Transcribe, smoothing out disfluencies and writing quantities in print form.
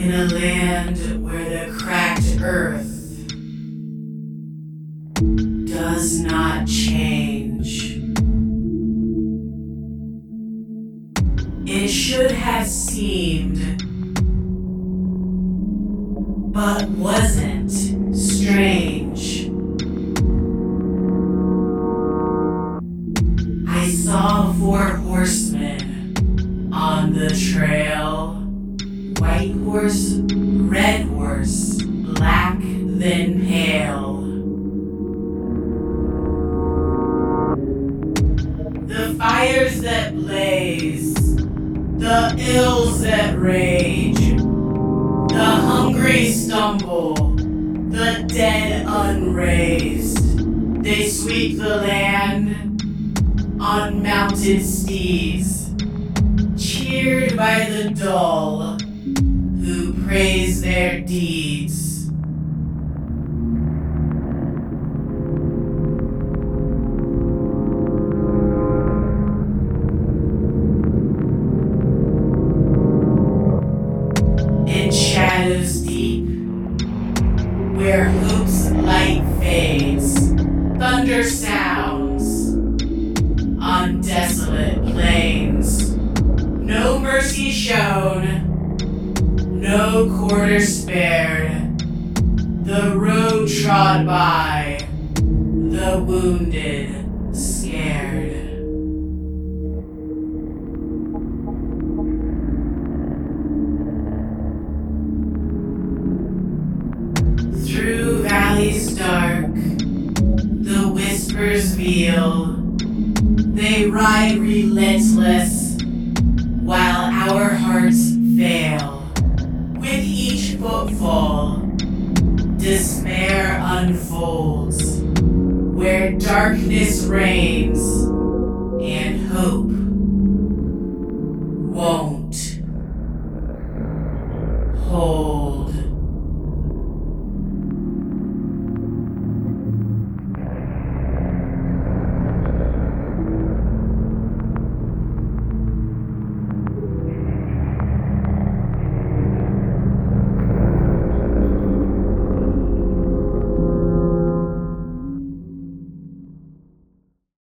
In a land where the cracked earth does not change, it should have seemed, but wasn't, strange. I saw 4 horsemen on the trail. White horse, red horse, black then pale. The fires that blaze, the ills that rage, the hungry stumble, the dead unraised. They sweep the land on mounted steeds, cheered by the dull who praise their deeds. In shadows deep, where hope's light fades, thunder sounds on desolate plains. No mercy shown, no quarter spared, the road trod by, the wounded scared. Through valleys dark, the whispers veil. They ride relentless, while our hearts fail. With each footfall, despair unfolds, where darkness reigns and hope won't.